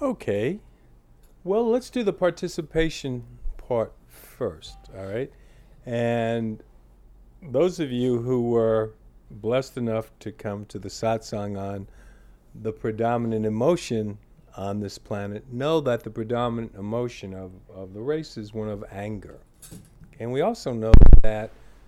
Okay. Well, let's do the participation part first, all right? And those of you who were blessed enough to come to the satsang on the predominant emotion on this planet know that the predominant emotion of the race is one of anger. And we also know that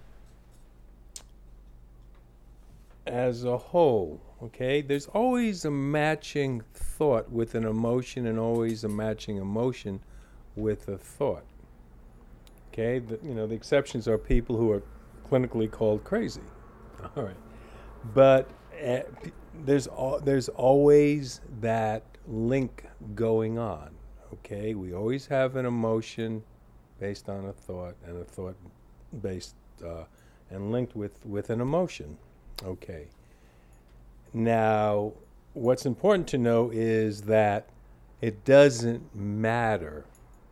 as a whole, okay, there's always a matching thought with an emotion and always a matching emotion with a thought. Okay, the exceptions are people who are clinically called crazy. All right. But there's always that link going on. Okay, we always have an emotion based on a thought, and a thought based and linked with an emotion. Okay. Now, what's important to know is that it doesn't matter,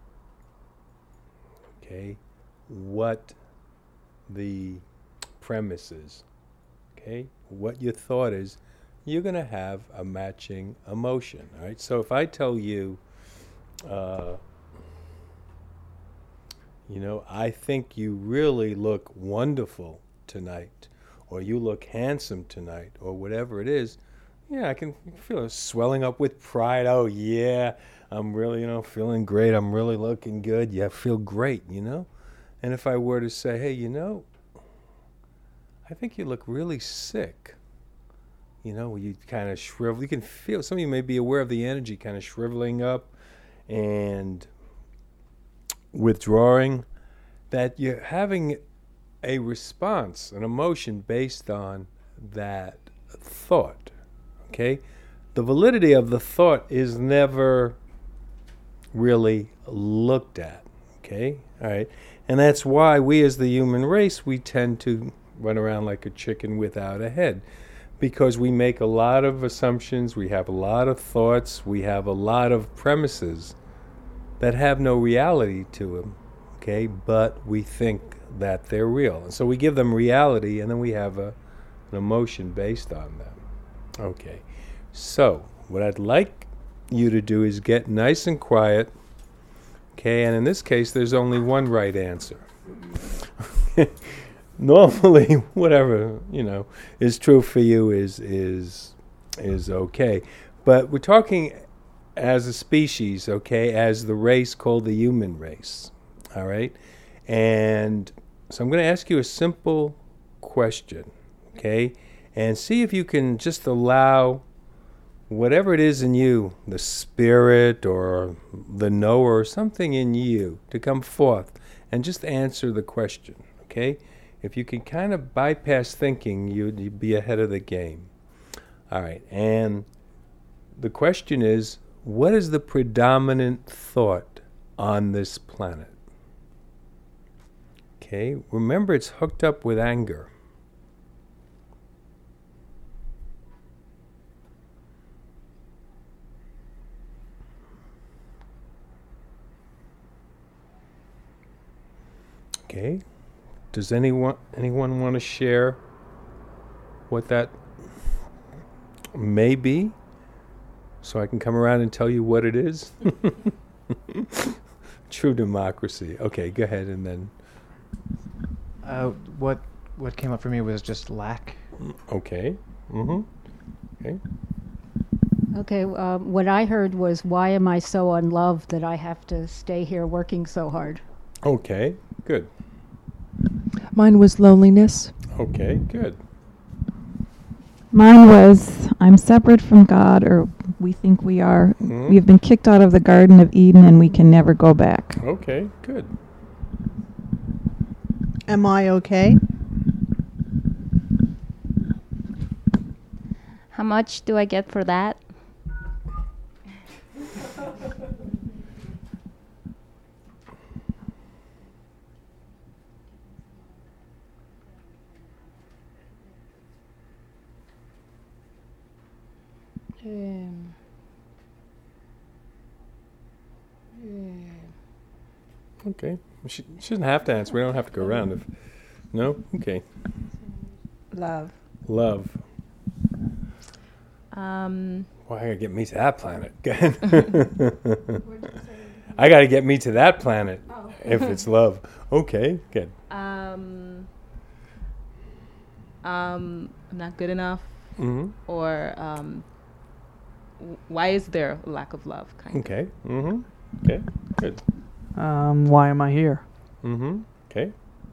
okay, what the premise is. Okay, what your thought is, you're going to have a matching emotion. All right. So if I tell you, I think you really look wonderful tonight, or you look handsome tonight, or whatever it is, yeah, I can feel it swelling up with pride. Oh yeah, I'm really, feeling great. I'm really looking good. Yeah, I feel great. And if I were to say, hey, I think you look really sick. You kind of shrivel. You can feel, some of you may be aware of the energy kind of shriveling up and withdrawing, that you're having a response, an emotion based on that thought. Okay? The validity of the thought is never really looked at. Okay? All right. And that's why we as the human race, we tend to run around like a chicken without a head, because we make a lot of assumptions, we have a lot of thoughts, we have a lot of premises that have no reality to them, okay, but we think that they're real. And so we give them reality, and then we have an emotion based on them. Okay, so what I'd like you to do is get nice and quiet, okay, and in this case, there's only one right answer. Normally, whatever is true for you is okay, but we're talking as a species, okay, as the race called the human race, all right. And so I'm going to ask you a simple question, okay, and see if you can just allow whatever it is in you, the spirit or the knower or something in you, to come forth and just answer the question, okay. If you can kind of bypass thinking, you'd be ahead of the game. All right, and the question is, what is the predominant thought on this planet? Okay, remember it's hooked up with anger. Okay. Does anyone want to share what that may be, so I can come around and tell you what it is? True democracy. Okay, go ahead, and then. What came up for me was just lack. Okay. Mm-hmm. Okay. Okay, what I heard was, why am I so unloved that I have to stay here working so hard? Okay, good. Mine was loneliness. Okay, good. Mine was, I'm separate from God, or we think we are. Mm-hmm. We have been kicked out of the Garden of Eden and we can never go back. Okay, good. Am I okay? How much do I get for that? Okay. She doesn't have to answer. We don't have to go around. No? Okay. Love. Love. Well, I gotta get me to that planet. I gotta get me to that planet if it's love. Okay, good. I'm not good enough, Mm-hmm. or why is there a lack of love? Kind of. Okay. Mm-hmm. Okay. Good. Why am I here? Mm-hmm. Okay.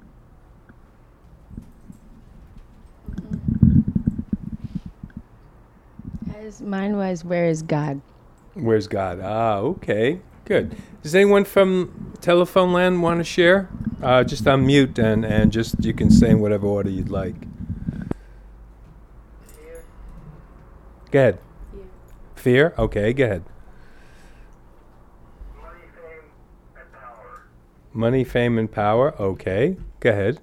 Mine was, where is God? Where's God? Ah, okay. Good. Does anyone from telephone land want to share? Just unmute and just you can say in whatever order you'd like. Go ahead. Fear? Okay, go ahead. Money, fame, and power. Money, fame, and power. Okay, go ahead.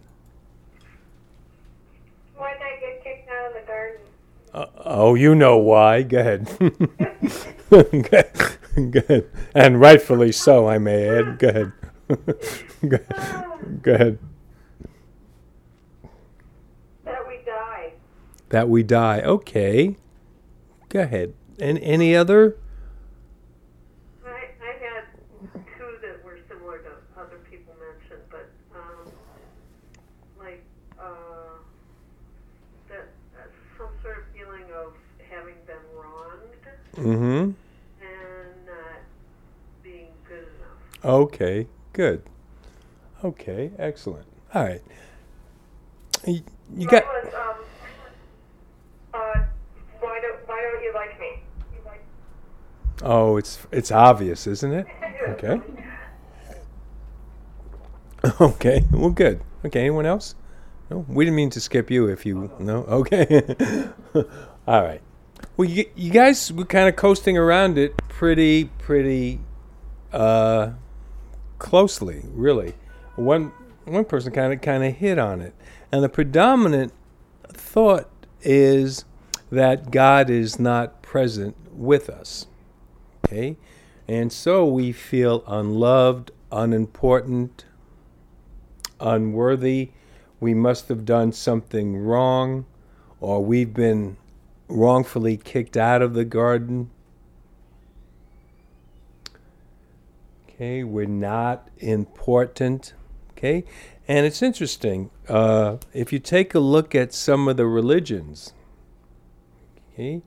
Why did I get kicked out of the garden? Oh, you know why. Go ahead. Go ahead. And rightfully so, I may add. Go ahead. Go ahead. That we die. That we die. Okay. Go ahead. And any other? I had two that were similar to other people mentioned, but like that some sort of feeling of having been wronged Mm-hmm. and not being good enough. Okay. Good. Okay. Excellent. All right. You got. Mine was, why don't you like me? Oh, it's obvious, isn't it? Okay. Okay. Well, good. Okay. Anyone else? No, we didn't mean to skip you. If you no, okay. All right. Well, you guys were kind of coasting around it pretty closely, really. One person kind of hit on it, and the predominant thought is that God is not present with us. Okay, and so we feel unloved, unimportant, unworthy. We must have done something wrong, or we've been wrongfully kicked out of the garden. Okay, we're not important. Okay, and it's interesting. If you take a look at some of the religions, okay,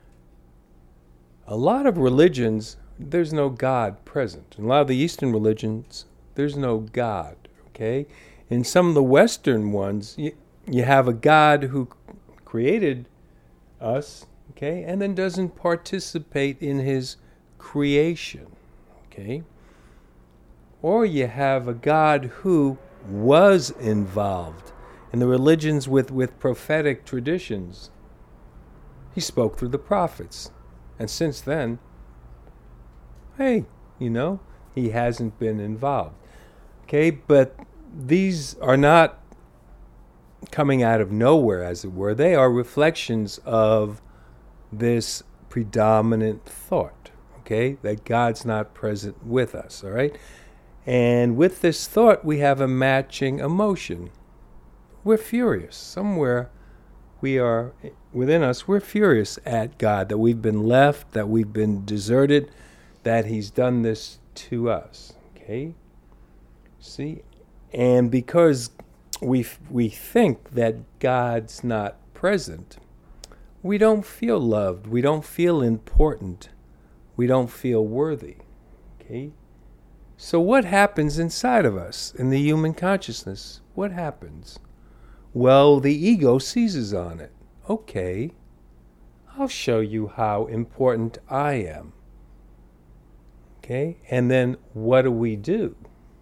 a lot of religions, there's no God present. In a lot of the Eastern religions, there's no God. Okay, in some of the Western ones, you have a God who created us, okay, and then doesn't participate in his creation, okay? Or you have a God who was involved in the religions with prophetic traditions. He spoke through the prophets. And since then, hey, he hasn't been involved. Okay, but these are not coming out of nowhere, as it were. They are reflections of this predominant thought, okay, that God's not present with us, all right? And with this thought, we have a matching emotion. We're furious. Somewhere we are, within us, we're furious at God, that we've been left, that we've been deserted, that he's done this to us, okay? See? And because we think that God's not present, we don't feel loved, we don't feel important, we don't feel worthy, okay? So what happens inside of us, in the human consciousness? What happens? Well, the ego seizes on it. Okay, I'll show you how important I am. Okay, and then what do?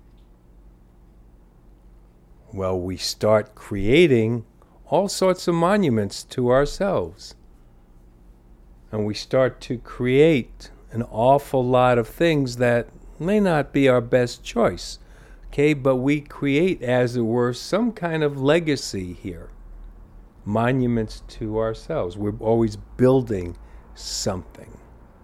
Well, we start creating all sorts of monuments to ourselves. And we start to create an awful lot of things that may not be our best choice. Okay, but we create, as it were, some kind of legacy here. Monuments to ourselves. We're always building something.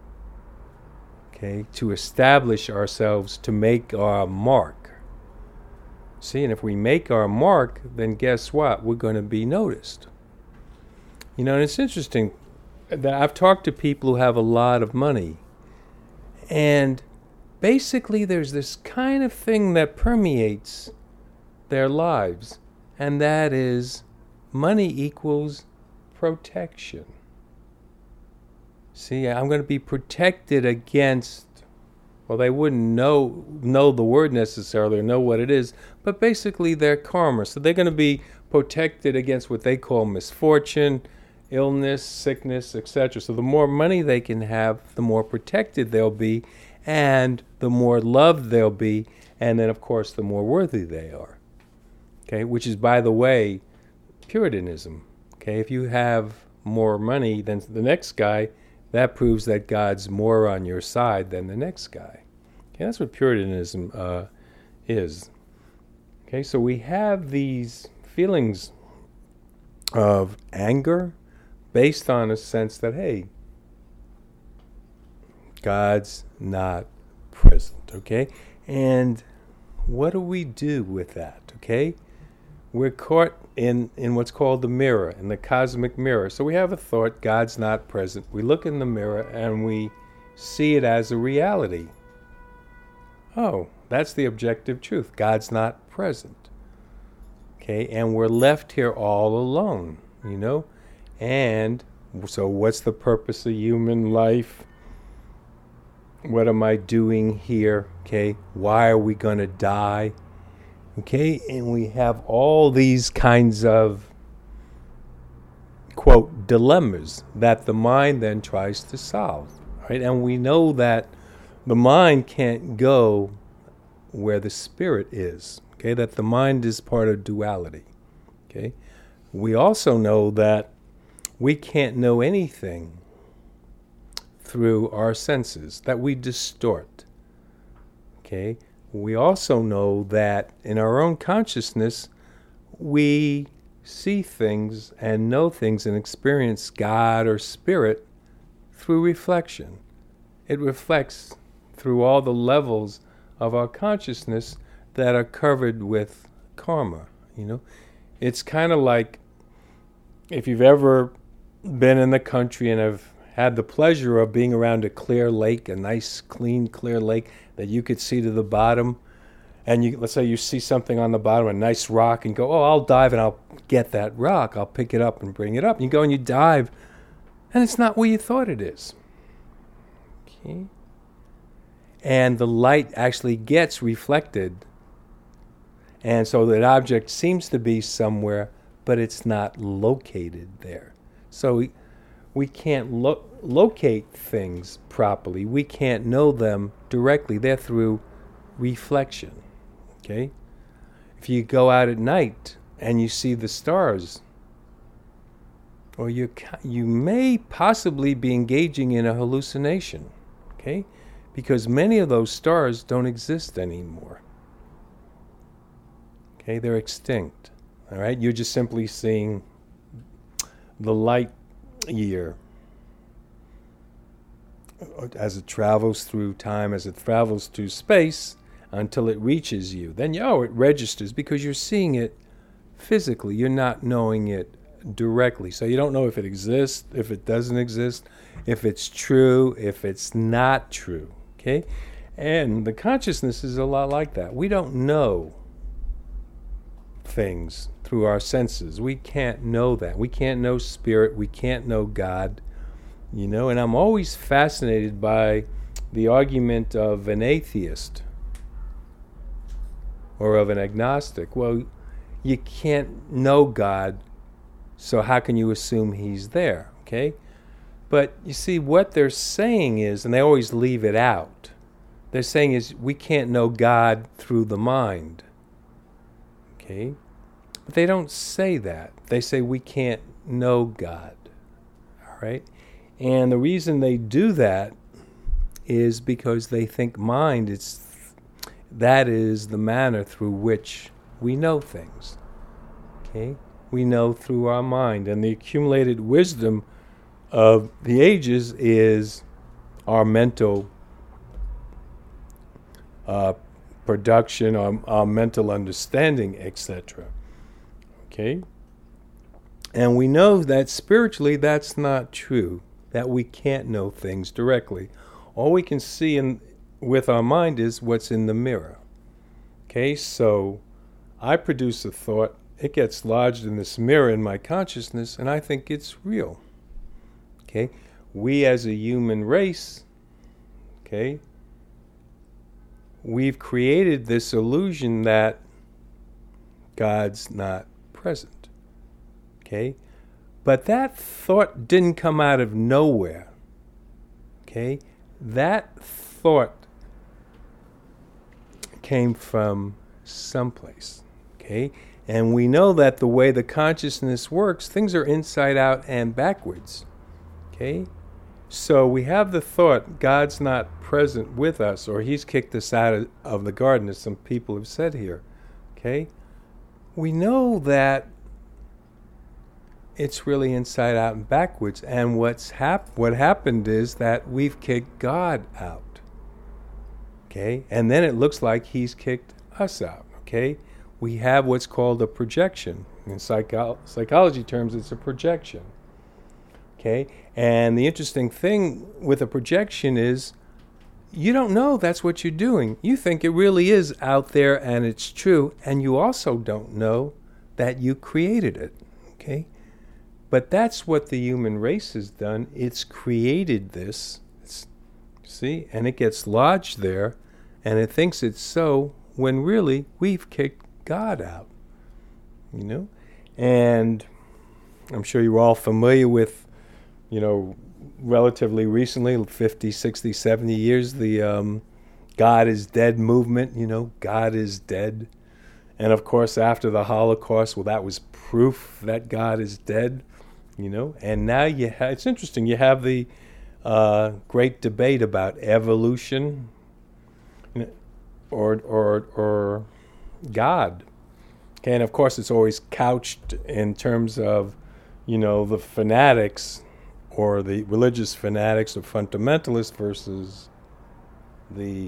Okay, to establish ourselves, to make our mark. See, and if we make our mark, then guess what? We're going to be noticed. And it's interesting. I've talked to people who have a lot of money, and basically there's this kind of thing that permeates their lives, and that is money equals protection. See, I'm going to be protected against, well, they wouldn't know the word necessarily or know what it is, but basically their karma. So they're going to be protected against what they call misfortune, illness, sickness, etc. So the more money they can have, the more protected they'll be, and the more loved they'll be, and then, of course, the more worthy they are. Okay, which is, by the way, Puritanism. Okay, if you have more money than the next guy, that proves that God's more on your side than the next guy. Okay, that's what Puritanism is. Okay, so we have these feelings of anger based on a sense that, hey, God's not present, okay? And what do we do with that, okay? We're caught in what's called the mirror, in the cosmic mirror. So we have a thought, God's not present. We look in the mirror and we see it as a reality. Oh, that's the objective truth. God's not present. Okay, and we're left here all alone, you know? And so what's the purpose of human life? What am I doing here? Okay, why are we going to die? Okay, and we have all these kinds of, quote, dilemmas that the mind then tries to solve, right? And we know that the mind can't go where the spirit is, okay? That the mind is part of duality, okay? We also know that we can't know anything through our senses, that we distort, okay? We also know that in our own consciousness, we see things and know things and experience God or spirit through reflection. It reflects through all the levels of our consciousness that are covered with karma, you know. It's kind of like if you've ever been in the country and have had the pleasure of being around a clear lake, a nice, clean, clear lake that you could see to the bottom, and let's say you see something on the bottom, a nice rock, and go, oh, I'll dive and I'll get that rock. I'll pick it up and bring it up. And you go and you dive, and it's not where you thought it is. Okay? And the light actually gets reflected, and so that object seems to be somewhere, but it's not located there. So we can't locate things properly. We can't know them directly. They're through reflection. Okay? If you go out at night and you see the stars, or you may possibly be engaging in a hallucination. Okay? Because many of those stars don't exist anymore. Okay? They're extinct. All right? You're just simply seeing the light year as it travels through time, as it travels through space until it reaches you. Then, it registers because you're seeing it physically. You're not knowing it directly. So you don't know if it exists, if it doesn't exist, if it's true, if it's not true. Okay? And the consciousness is a lot like that. We don't know things through our senses. We can't know that. We can't know spirit. We can't know God. You know, and I'm always fascinated by the argument of an atheist or of an agnostic. Well, you can't know God, so how can you assume he's there? Okay? But you see, what they're saying is, and they always leave it out, they're saying is we can't know God through the mind. Okay? But they don't say that. They say we can't know God. All right? And the reason they do that is because they think mind, that is the manner through which we know things. Okay? We know through our mind. And the accumulated wisdom of the ages is our mental production, our mental understanding, etc. Okay? And we know that spiritually that's not true. that we can't know things directly. All we can see with our mind is what's in the mirror. Okay, so I produce a thought, it gets lodged in this mirror in my consciousness, and I think it's real. Okay, we as a human race, okay, we've created this illusion that God's not present. Okay, but that thought didn't come out of nowhere. Okay, that thought came from someplace. Okay, and we know that the way the consciousness works, things are inside out and backwards. Okay, so we have the thought God's not present with us, or he's kicked us out of the garden, as some people have said here. Okay, we know that it's really inside out and backwards, and what happened is that we've kicked God out. Okay, and then it looks like he's kicked us out. Okay, we have what's called a projection. In psychology terms, it's a projection. Okay, and the interesting thing with a projection is you don't know that's what you're doing. You think it really is out there and it's true, and you also don't know that you created it. Okay, but that's what the human race has done. It's created this, see, and it gets lodged there, and it thinks it's so, when really we've kicked God out. You know, and I'm sure you're all familiar with, relatively recently, 50, 60, 70 years, the God is dead movement, God is dead. And of course, after the Holocaust, well, that was proof that God is dead, And now it's interesting, you have the great debate about evolution or God. Okay, and of course, it's always couched in terms of, the fanatics, or the religious fanatics or fundamentalists versus the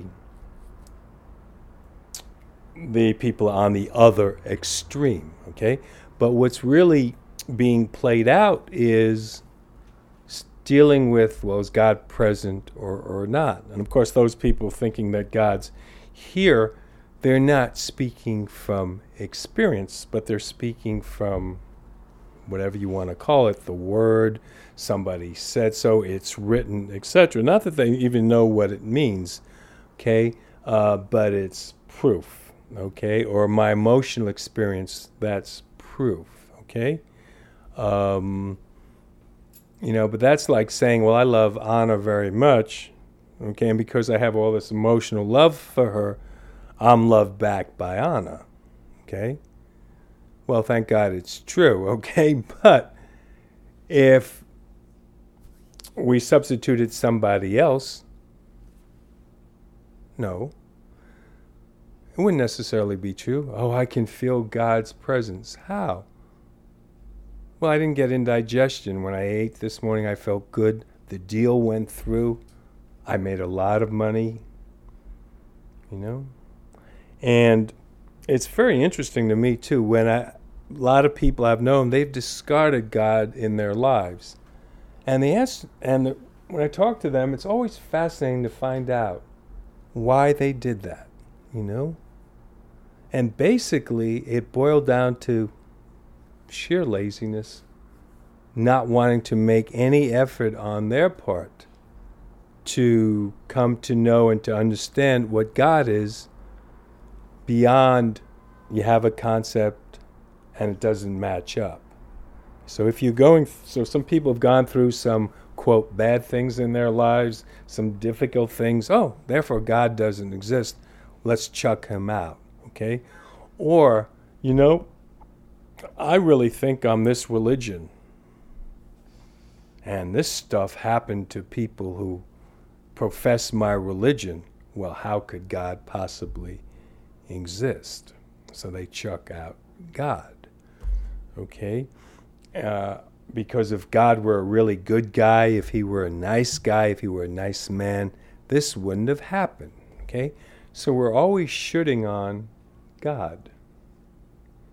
people on the other extreme, okay? But what's really being played out is dealing with, well, is God present or not? And of course, those people thinking that God's here, they're not speaking from experience, but they're speaking from whatever you want to call it, the word, somebody said so, it's written, etc. Not that they even know what it means, okay, but it's proof, okay, or my emotional experience, that's proof, okay. But that's like saying, well, I love Anna very much, okay, and because I have all this emotional love for her, I'm loved back by Anna, okay. Well, thank God it's true, okay? But if we substituted somebody else, no, it wouldn't necessarily be true. Oh, I can feel God's presence. How? Well, I didn't get indigestion. When I ate this morning, I felt good. The deal went through. I made a lot of money, And it's very interesting to me, too, when a lot of people I've known, they've discarded God in their lives. And when I talk to them, it's always fascinating to find out why they did that, And basically, it boiled down to sheer laziness, not wanting to make any effort on their part to come to know and to understand what God is beyond you have a concept and it doesn't match up. So some people have gone through some, quote, bad things in their lives, some difficult things. Oh, therefore God doesn't exist. Let's chuck him out, okay? Or, I really think I'm this religion. And this stuff happened to people who profess my religion. Well, how could God possibly exist? So they chuck out God, okay? Because if God were a really good guy, if he were a nice guy, if he were a nice man, this wouldn't have happened, okay? So we're always shooting on God,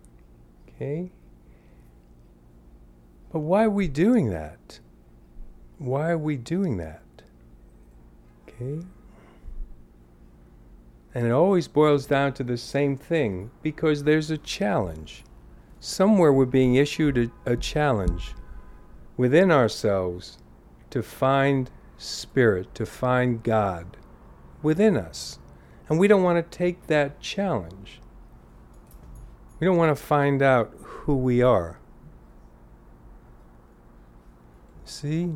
okay? But why are we doing that? Why are we doing that? Okay? And it always boils down to the same thing, because there's a challenge. Somewhere we're being issued a challenge within ourselves to find spirit, to find God within us. And we don't want to take that challenge. We don't want to find out who we are. See?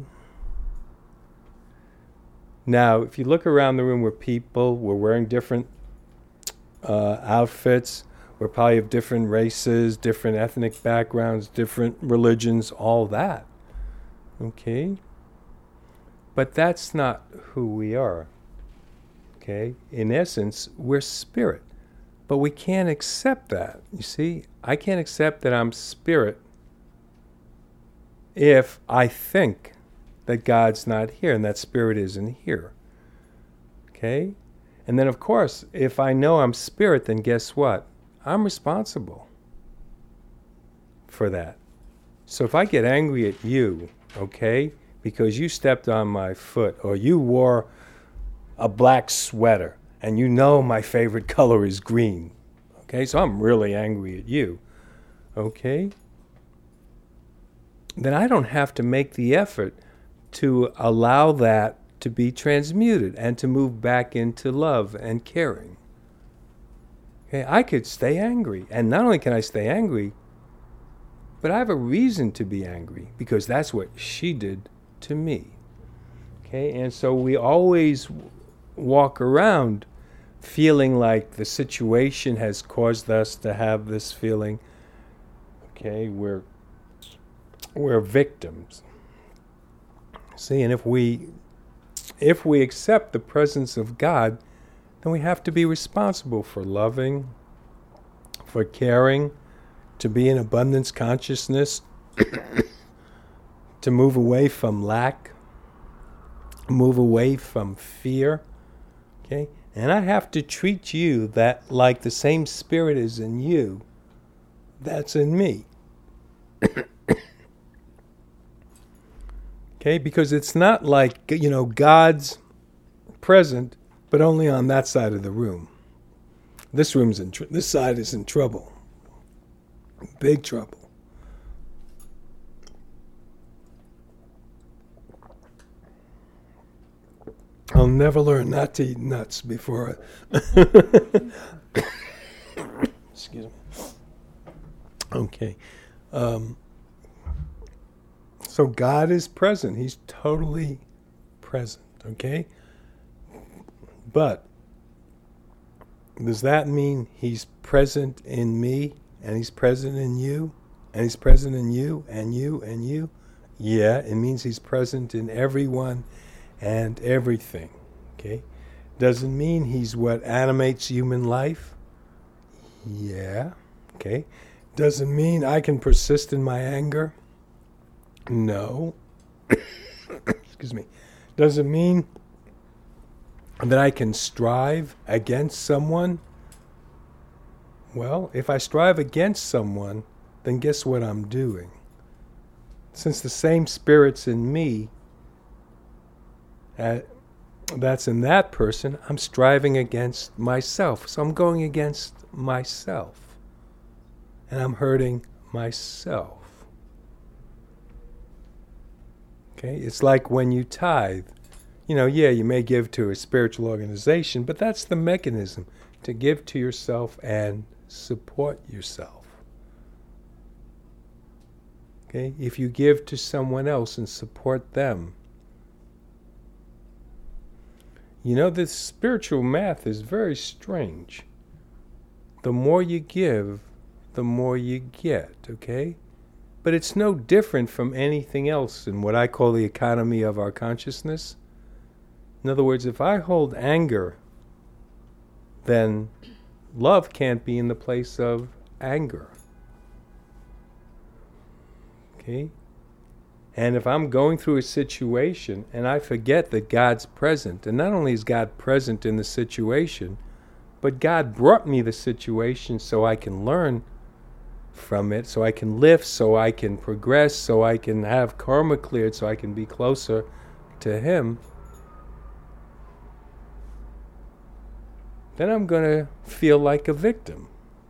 Now, if you look around the room where people, we're wearing different outfits, we're probably of different races, different ethnic backgrounds, different religions, all that. Okay? But that's not who we are. Okay? In essence, we're spirit. But we can't accept that. You see? I can't accept that I'm spirit if I think that God's not here and that spirit isn't here. Okay? And then, of course, if I know I'm spirit, then guess what? I'm responsible for that. So if I get angry at you, okay, because you stepped on my foot, or you wore a black sweater, and you know my favorite color is green, okay, so I'm really angry at you, okay, then I don't have to make the effort to allow that to be transmuted and to move back into love and caring. Okay, I could stay angry, and not only can I stay angry, but I have a reason to be angry, because that's what she did to me. Okay, and so we always walk around feeling like the situation has caused us to have this feeling. Okay, we're victims. See, and if we accept the presence of God, then we have to be responsible for loving, for caring, to be in abundance consciousness, to move away from lack, move away from fear. Okay? And I have to treat you that like the same spirit is in you, that's in me. Okay, because it's not like, God's present, but only on that side of the room. This side is in trouble. Big trouble. I'll never learn not to eat nuts before excuse me. Okay. So God is present. He's totally present, okay? But does that mean He's present in me, and He's present in you, and He's present in you, and you, and you? Yeah, it means He's present in everyone and everything, okay? Does it mean He's what animates human life? Yeah, okay. Does it mean I can persist in my anger? No. Excuse me. Does it mean that I can strive against someone? Well, if I strive against someone, then guess what I'm doing? Since the same spirit's in me, that's in that person, I'm striving against myself. So I'm going against myself. And I'm hurting myself. Okay, it's like when you tithe. You may give to a spiritual organization, but that's the mechanism, to give to yourself and support yourself. Okay, if you give to someone else and support them, this spiritual math is very strange. The more you give, the more you get, okay? But it's no different from anything else in what I call the economy of our consciousness. In other words, if I hold anger, then love can't be in the place of anger. Okay? And if I'm going through a situation and I forget that God's present, and not only is God present in the situation, but God brought me the situation so I can learn from it, so I can lift, so I can progress, so I can have karma cleared, so I can be closer to Him, then I'm going to feel like a victim.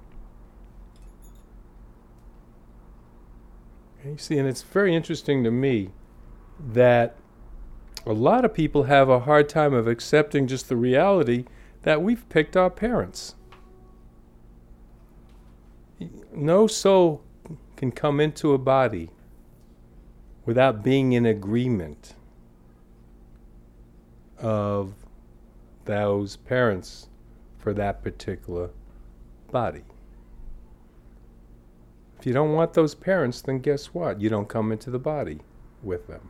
Okay, see, and it's very interesting to me that a lot of people have a hard time of accepting just the reality that we've picked our parents. No soul can come into a body without being in agreement of those parents for that particular body. If you don't want those parents, then guess what? You don't come into the body with them.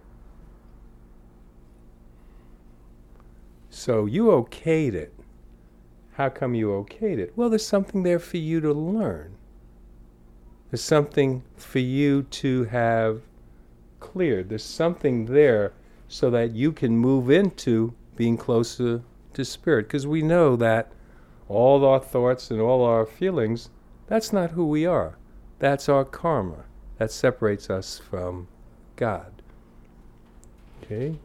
So you okayed it. How come you okayed it? Well, there's something there for you to learn. There's something for you to have cleared. There's something there so that you can move into being closer to Spirit. Because we know that all our thoughts and all our feelings, that's not who we are. That's our karma. That separates us from God. Okay?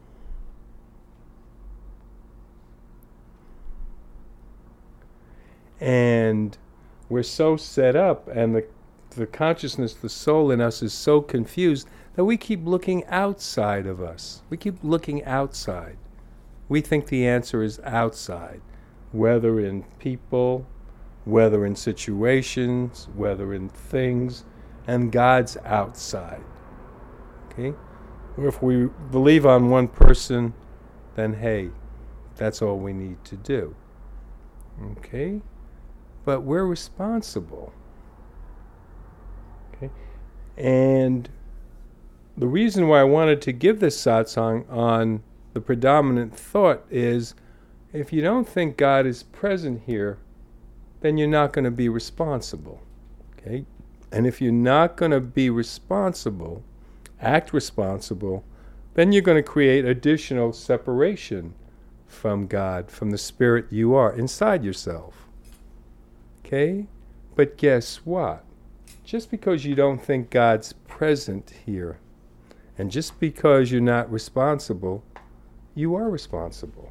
And we're so set up, and the consciousness, the soul in us is so confused that we keep looking outside of us. We keep looking outside. We think the answer is outside, whether in people, whether in situations, whether in things, and God's outside. Okay? Or if we believe on one person, then hey, that's all we need to do. Okay? But we're responsible. Okay? And the reason why I wanted to give this satsang on the predominant thought is, if you don't think God is present here, then you're not going to be responsible. Okay? And if you're not going to be responsible, act responsible, then you're going to create additional separation from God, from the Spirit you are inside yourself. Okay? But guess what? Just because you don't think God's present here, and just because you're not responsible, you are responsible.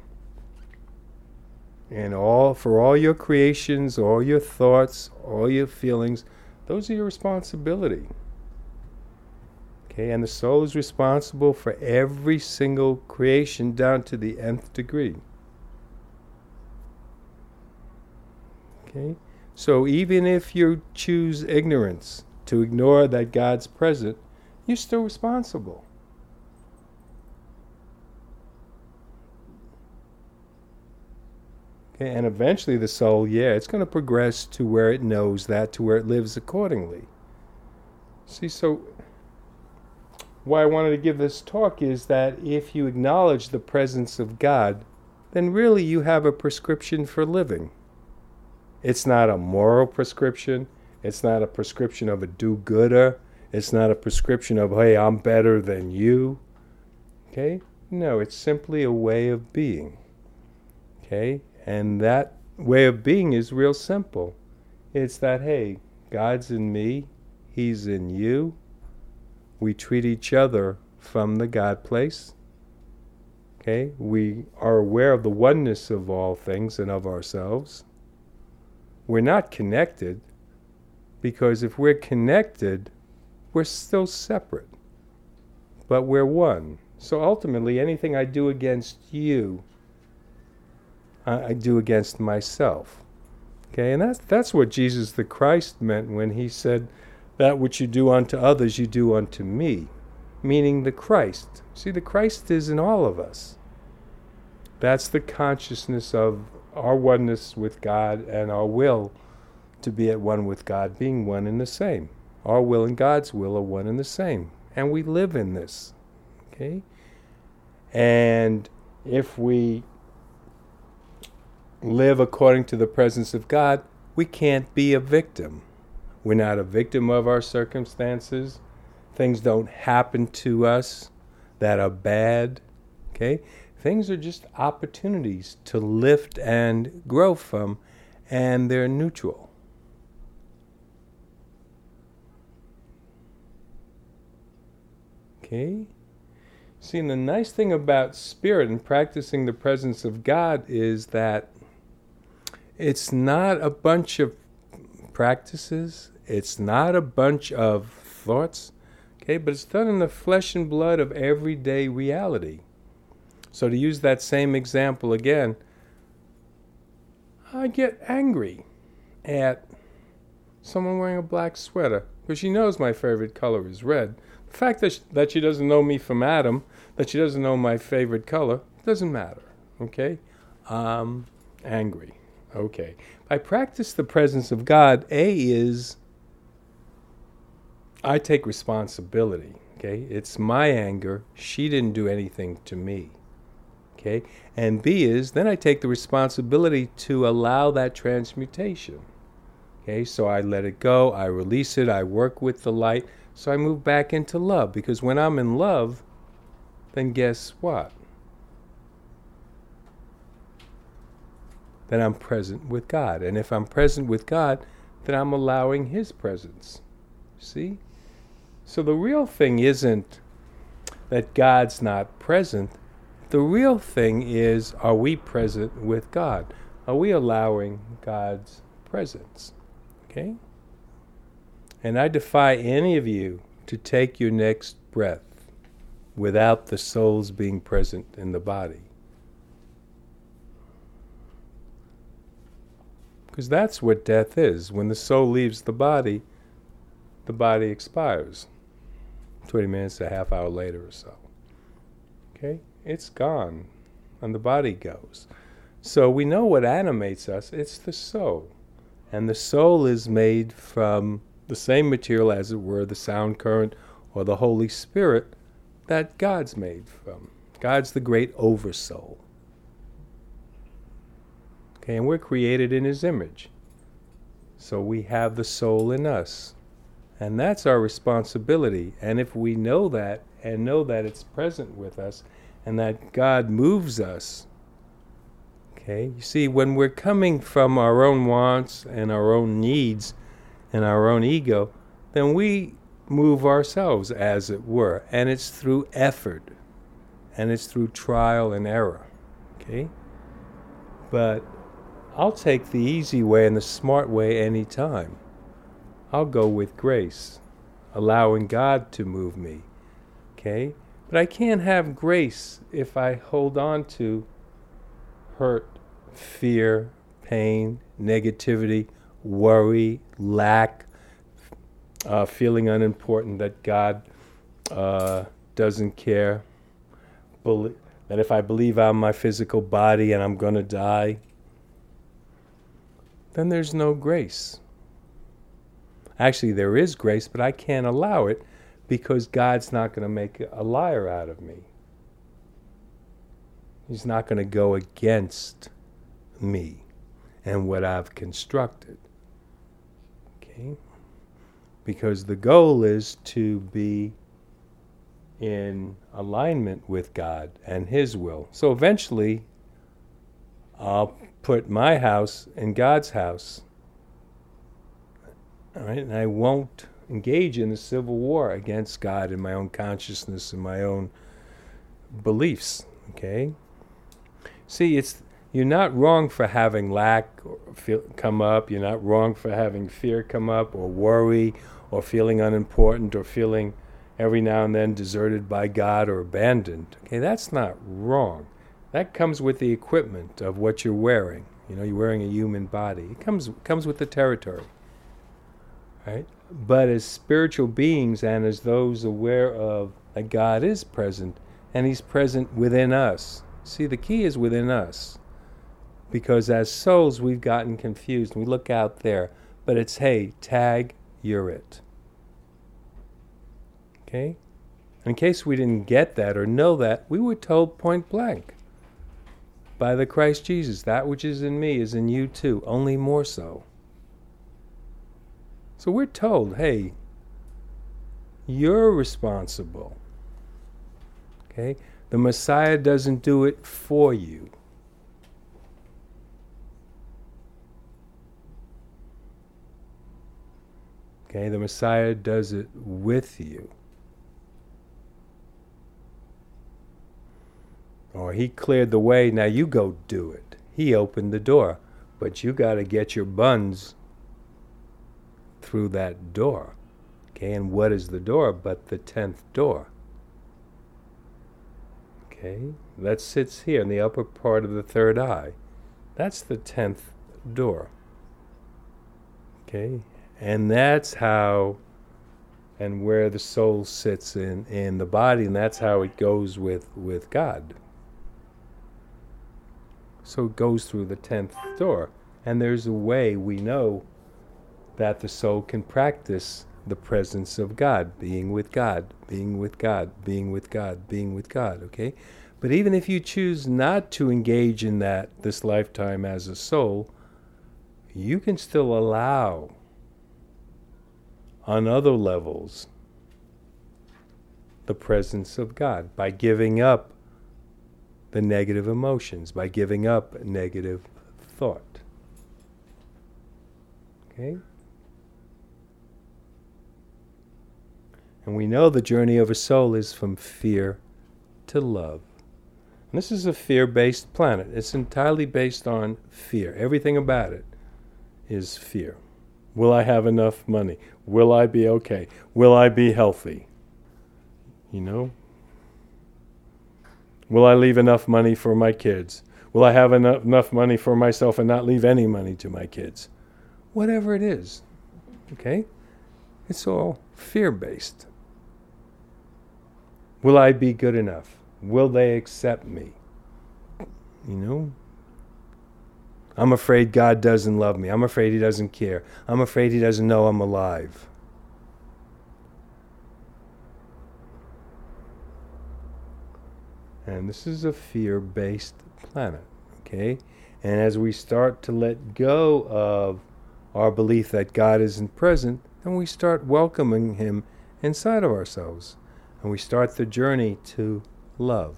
And for all your creations, all your thoughts, all your feelings, those are your responsibility. Okay? And the soul is responsible for every single creation down to the nth degree. Okay? So even if you choose ignorance to ignore that God's present, you're still responsible. Okay, and eventually the soul, it's going to progress to where it knows that, to where it lives accordingly. See, so why I wanted to give this talk is that if you acknowledge the presence of God, then really you have a prescription for living. It's not a moral prescription. It's not a prescription of a do-gooder. It's not a prescription of, hey, I'm better than you. Okay? No, it's simply a way of being. Okay? And that way of being is real simple. It's that, hey, God's in me, He's in you. We treat each other from the God place. Okay? We are aware of the oneness of all things and of ourselves. We're not connected, because if we're connected, we're still separate. But we're one. So ultimately, anything I do against you, I do against myself. Okay, and that's what Jesus the Christ meant when He said, that which you do unto others, you do unto me. Meaning the Christ. See, the Christ is in all of us. That's the consciousness of our oneness with God and our will to be at one with God being one and the same. Our will and God's will are one and the same. And we live in this. Okay? And if we live according to the presence of God, we can't be a victim. We're not a victim of our circumstances. Things don't happen to us that are bad. Okay? Things are just opportunities to lift and grow from, and they're neutral. Okay? See, and the nice thing about spirit and practicing the presence of God is that it's not a bunch of practices, it's not a bunch of thoughts, okay, but it's done in the flesh and blood of everyday reality. So to use that same example again, I get angry at someone wearing a black sweater because she knows my favorite color is red. The fact that she doesn't know me from Adam, that she doesn't know my favorite color, doesn't matter, okay? Angry, okay. I practice the presence of God. A is I take responsibility, okay? It's my anger. She didn't do anything to me, okay? And B is then I take the responsibility to allow that transmutation, okay? So I let it go, I release it, I work with the light, so I move back into love. Because when I'm in love, then guess what? Then I'm present with God. And if I'm present with God, then I'm allowing His presence. See? So the real thing isn't that God's not present. The real thing is, are we present with God? Are we allowing God's presence? Okay? And I defy any of you to take your next breath without the souls being present in the body. Because that's what death is. When the soul leaves the body expires. 20 minutes, a half hour later or so. Okay? It's gone. And the body goes. So we know what animates us. It's the soul. And the soul is made from the same material, as it were, the sound current or the Holy Spirit that God's made from. God's the great oversoul. Okay, and we're created in His image. So we have the soul in us. And that's our responsibility. And if we know that, and know that it's present with us, and that God moves us, okay, you see, when we're coming from our own wants and our own needs and our own ego, then we move ourselves, as it were. And it's through effort. And it's through trial and error. Okay? But I'll take the easy way and the smart way any time. I'll go with grace, allowing God to move me. Okay? But I can't have grace if I hold on to hurt, fear, pain, negativity, worry, lack, feeling unimportant, that God doesn't care, that if I believe I'm my physical body and I'm going to die, then there's no grace. Actually, there is grace, but I can't allow it because God's not going to make a liar out of me. He's not going to go against me and what I've constructed. Okay? Because the goal is to be in alignment with God and His will. So eventually, I'll put my house in God's house. All right? And I won't engage in a civil war against God in my own consciousness and my own beliefs. Okay? See, you're not wrong for having lack come up. You're not wrong for having fear come up, or worry, or feeling unimportant, or feeling every now and then deserted by God or abandoned. Okay, that's not wrong. That comes with the equipment of what you're wearing. You know, you're wearing a human body. It comes with the territory. Right? But as spiritual beings and as those aware of that God is present, and He's present within us. See, the key is within us. Because as souls, we've gotten confused. We look out there. But it's, hey, tag, you're it. Okay? In case we didn't get that or know that, we were told point blank by the Christ Jesus, that which is in me is in you too, only more so. So we're told, hey, you're responsible. Okay? The Messiah doesn't do it for you. Okay? The Messiah does it with you. Or he cleared the way, now you go do it. He opened the door. But you got to get your buns through that door. Okay, and what is the door but the 10th door? Okay, that sits here in the upper part of the third eye. That's the 10th door. Okay, and that's how and where the soul sits in the body, and that's how it goes with God. So it goes through the 10th door. And there's a way we know that the soul can practice the presence of God, being with God, being with God, being with God, being with God, okay? But even if you choose not to engage in that this lifetime as a soul, you can still allow on other levels the presence of God by giving up the negative emotions, by giving up negative thought. Okay? And we know the journey of a soul is from fear to love. And this is a fear-based planet. It's entirely based on fear. Everything about it is fear. Will I have enough money? Will I be okay? Will I be healthy? You know? Will I leave enough money for my kids? Will I have enough money for myself and not leave any money to my kids? Whatever it is, okay? It's all fear-based. Will I be good enough? Will they accept me? You know? I'm afraid God doesn't love me. I'm afraid He doesn't care. I'm afraid He doesn't know I'm alive. And this is a fear-based planet, okay? And as we start to let go of our belief that God isn't present, then we start welcoming Him inside of ourselves. And we start the journey to love.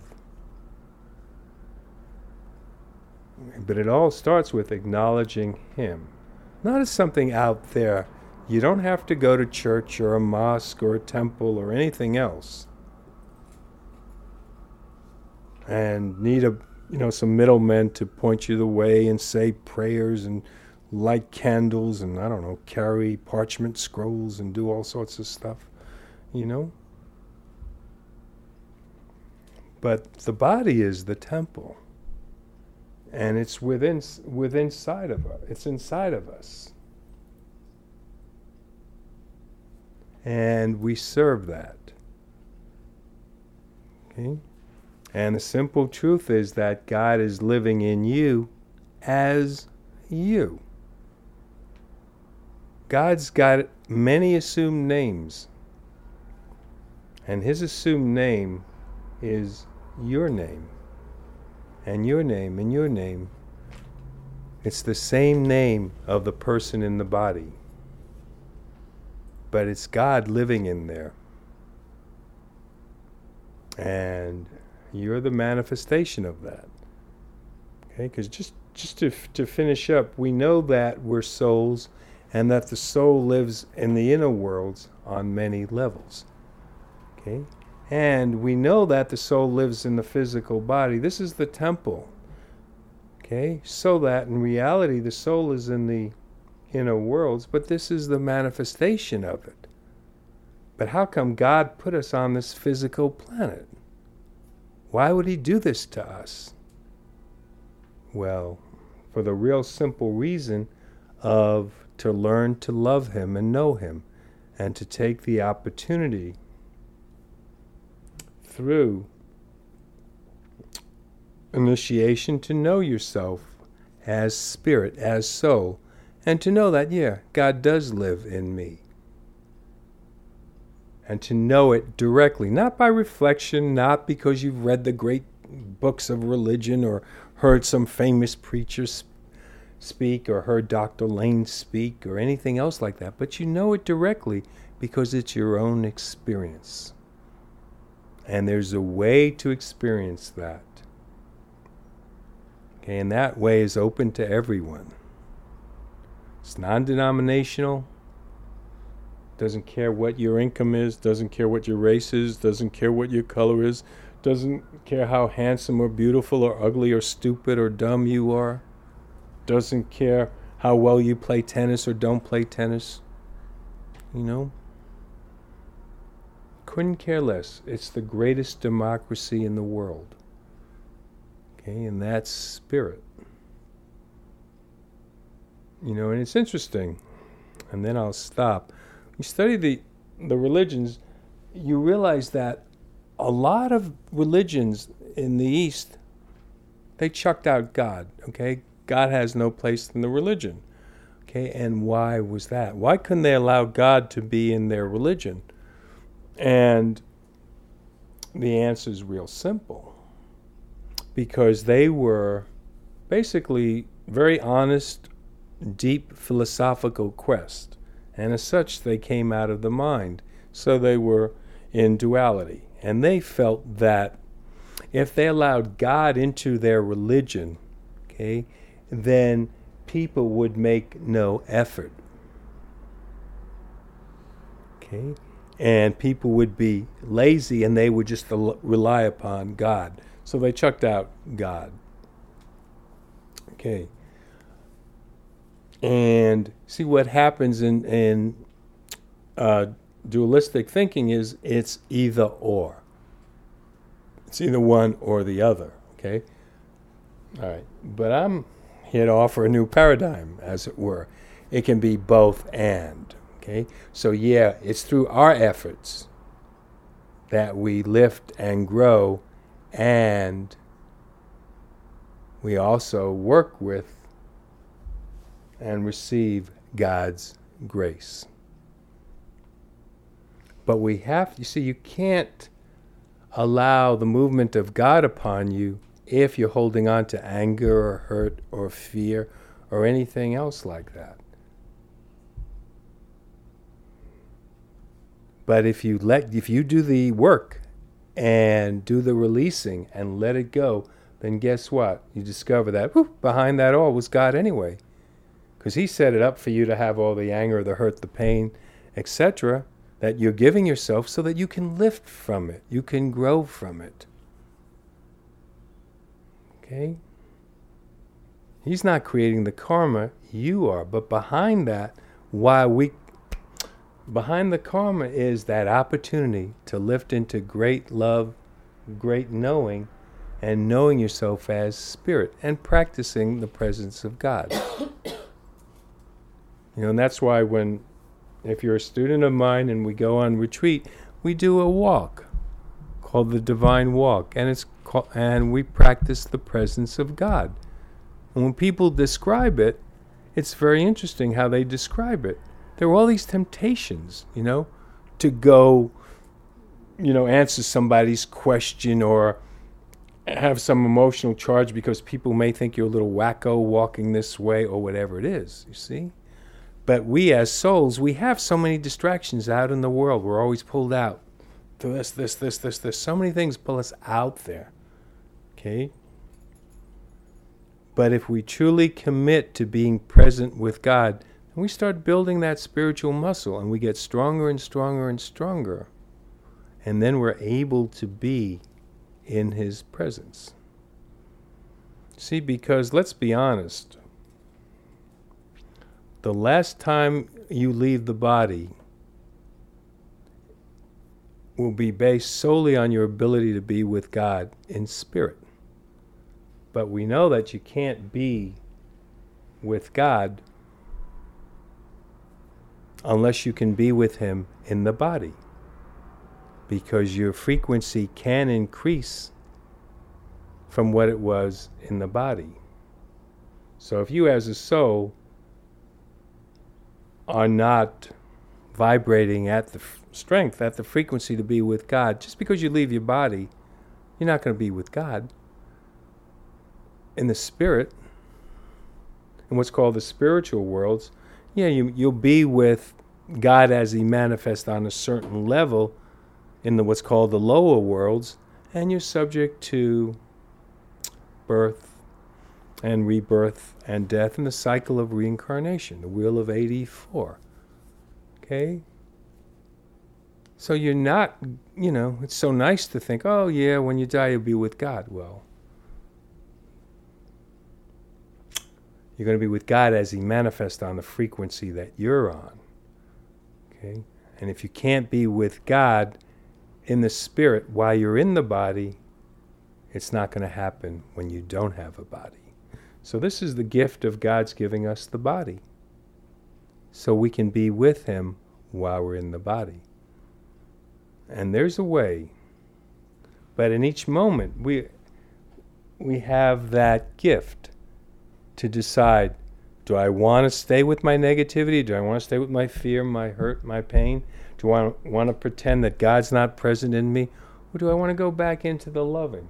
But it all starts with acknowledging Him. Not as something out there. You don't have to go to church or a mosque or a temple or anything else. And need some middlemen to point you the way and say prayers and light candles and, I don't know, carry parchment scrolls and do all sorts of stuff, you know? But the body is the temple. And it's inside of us. It's inside of us. And we serve that. Okay? And the simple truth is that God is living in you as you. God's got many assumed names. And His assumed name is your name. And your name and your name. It's the same name of the person in the body. But it's God living in there. And you're the manifestation of that. Okay, because just to finish up, we know that we're souls and that the soul lives in the inner worlds on many levels. Okay? And we know that the soul lives in the physical body. This is the temple. Okay? So that in reality the soul is in the inner worlds, but this is the manifestation of it. But how come God put us on this physical planet? Why would He do this to us? Well, for the real simple reason of to learn to love Him and know Him, and to take the opportunity through initiation to know yourself as spirit, as soul, and to know that, yeah, God does live in me. And to know it directly, not by reflection, not because you've read the great books of religion or heard some famous preacher speak or heard Dr. Lane speak or anything else like that, but you know it directly because it's your own experience. And there's a way to experience that. Okay, and that way is open to everyone. It's non-denominational. Doesn't care what your income is, doesn't care what your race is, doesn't care what your color is, Doesn't care how handsome or beautiful or ugly or stupid or dumb you are. Doesn't care how well you play tennis or don't play tennis. You know? Couldn't care less. It's the greatest democracy in the world. Okay, and that's spirit. You know, and it's interesting. And then I'll stop. You study the religions, you realize that a lot of religions in the East, they chucked out God, okay? God has no place in the religion, okay? And why was that? Why couldn't they allow God to be in their religion? And the answer is real simple. Because they were basically very honest, deep philosophical quest. And as such, they came out of the mind. So they were in duality. And they felt that if they allowed God into their religion, okay, then people would make no effort. Okay? And people would be lazy and they would just rely upon God. So they chucked out God. Okay. And see what happens in dualistic thinking is it's either or. It's either one or the other, okay? All right, but I'm here to offer a new paradigm, as it were. It can be both and, okay? So yeah, it's through our efforts that we lift and grow, and we also work with and receive God's grace. But we have, you see, you can't allow the movement of God upon you if you're holding on to anger or hurt or fear or anything else like that. But if you do the work and do the releasing and let it go, then guess what? You discover that behind that all was God anyway. Because He set it up for you to have all the anger, the hurt, the pain, etc., that you're giving yourself so that you can lift from it. You can grow from it. Okay? He's not creating the karma, you are. But behind that, behind the karma is that opportunity to lift into great love, great knowing, and knowing yourself as spirit and practicing the presence of God. You know, and that's why if you're a student of mine and we go on retreat, we do a walk called the Divine Walk, and we practice the presence of God. And when people describe it, it's very interesting how they describe it. There are all these temptations, you know, to go, you know, answer somebody's question or have some emotional charge because people may think you're a little wacko walking this way or whatever it is, you see? But we as souls, we have so many distractions out in the world. We're always pulled out to this. So many things pull us out there. Okay? But if we truly commit to being present with God, then we start building that spiritual muscle and we get stronger and stronger and stronger. And then we're able to be in His presence. See, because let's be honest, the last time you leave the body will be based solely on your ability to be with God in spirit. But we know that you can't be with God unless you can be with Him in the body, because your frequency can increase from what it was in the body. So if you as a soul are not vibrating at the strength, at the frequency to be with God, just because you leave your body, you're not going to be with God. In the spirit, in what's called the spiritual worlds, yeah, you'll be with God as He manifests on a certain level in what's called the lower worlds, and you're subject to birth and rebirth and death and the cycle of reincarnation, the wheel of 84. Okay? So you're not, it's so nice to think, oh yeah, when you die you'll be with God. Well, you're going to be with God as He manifests on the frequency that you're on. Okay? And if you can't be with God in the spirit while you're in the body, it's not going to happen when you don't have a body. So this is the gift of God's giving us the body, so we can be with Him while we're in the body. And there's a way. But in each moment, we have that gift to decide, do I want to stay with my negativity? Do I want to stay with my fear, my hurt, my pain? Do I want to pretend that God's not present in me? Or do I want to go back into the loving?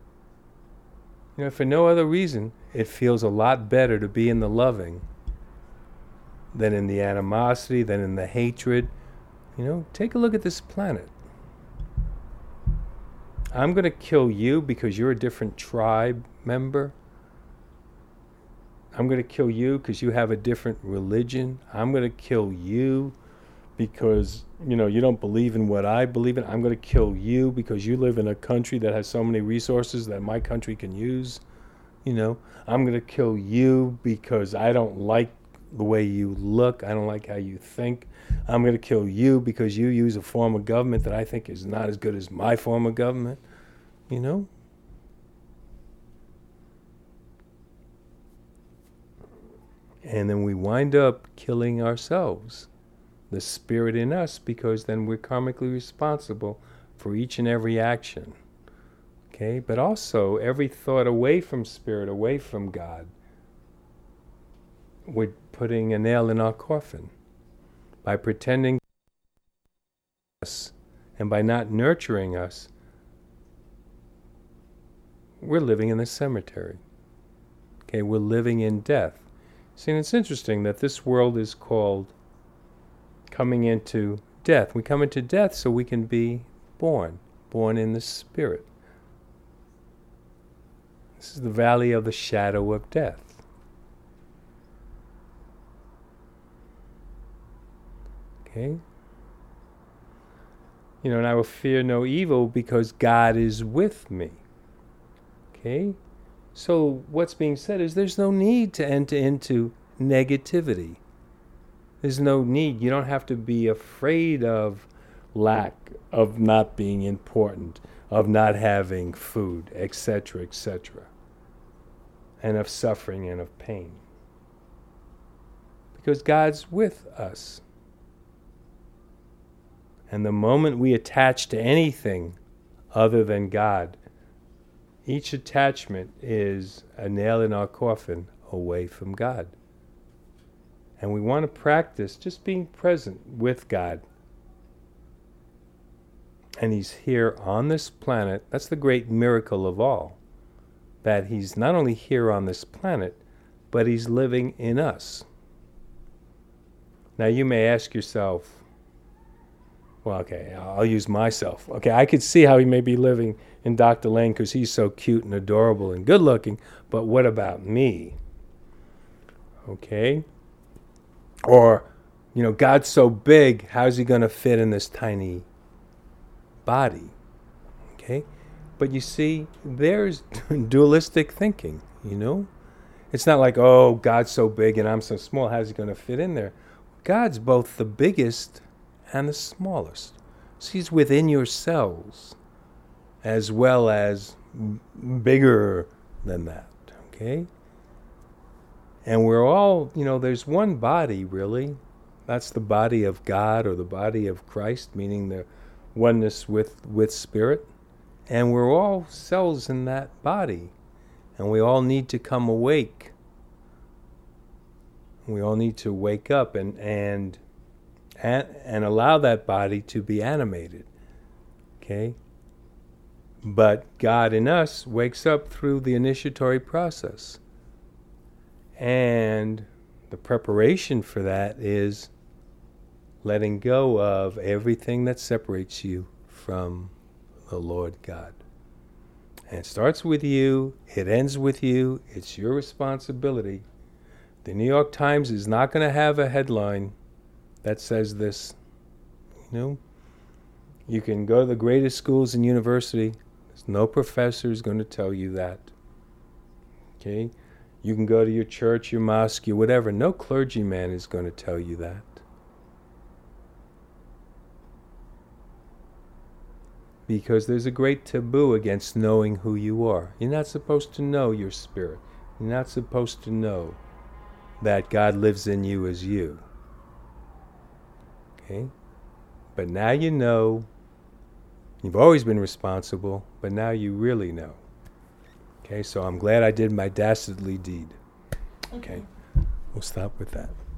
For no other reason, it feels a lot better to be in the loving than in the animosity, than in the hatred. Take a look at this planet. I'm going to kill you because you're a different tribe member. I'm going to kill you because you have a different religion. I'm going to kill you because, you don't believe in what I believe in. I'm going to kill you because you live in a country that has so many resources that my country can use. I'm going to kill you because I don't like the way you look. I don't like how you think. I'm going to kill you because you use a form of government that I think is not as good as my form of government. And then we wind up killing ourselves, the spirit in us, because then we're karmically responsible for each and every action. Okay? But also, every thought away from spirit, away from God, we're putting a nail in our coffin. By pretending us and by not nurturing us, we're living in the cemetery. Okay, we're living in death. See, and it's interesting that this world is called coming into death. We come into death so we can be born in the spirit. This is the valley of the shadow of death. Okay? And I will fear no evil because God is with me. Okay? So what's being said is there's no need to enter into negativity. There's no need. You don't have to be afraid of lack, of not being important, of not having food, etc., etc., and of suffering and of pain. Because God's with us. And the moment we attach to anything other than God, each attachment is a nail in our coffin away from God. And we want to practice just being present with God. And He's here on this planet. That's the great miracle of all. That He's not only here on this planet, but He's living in us. Now you may ask yourself, well, okay, I'll use myself. Okay, I could see how He may be living in Dr. Lane because he's so cute and adorable and good looking, but what about me? Okay? Or, God's so big, how's He going to fit in this tiny body? Okay? But you see, there's dualistic thinking, It's not like, oh, God's so big and I'm so small, how's He going to fit in there? God's both the biggest and the smallest. So He's within your cells as well as bigger than that, okay? And we're all, there's one body, really. That's the body of God or the body of Christ, meaning the oneness with Spirit. And we're all cells in that body. And we all need to come awake. We all need to wake up and allow that body to be animated, okay? But God in us wakes up through the initiatory process. And the preparation for that is letting go of everything that separates you from the Lord God. And it starts with you, it ends with you, it's your responsibility. The New York Times is not going to have a headline that says this, You can go to the greatest schools and university. There's no professor who's going to tell you that. Okay? You can go to your church, your mosque, your whatever. No clergyman is going to tell you that. Because there's a great taboo against knowing who you are. You're not supposed to know your spirit. You're not supposed to know that God lives in you as you. Okay? But now you know. You've always been responsible, but now you really know. Okay, so I'm glad I did my dastardly deed. Okay, we'll stop with that.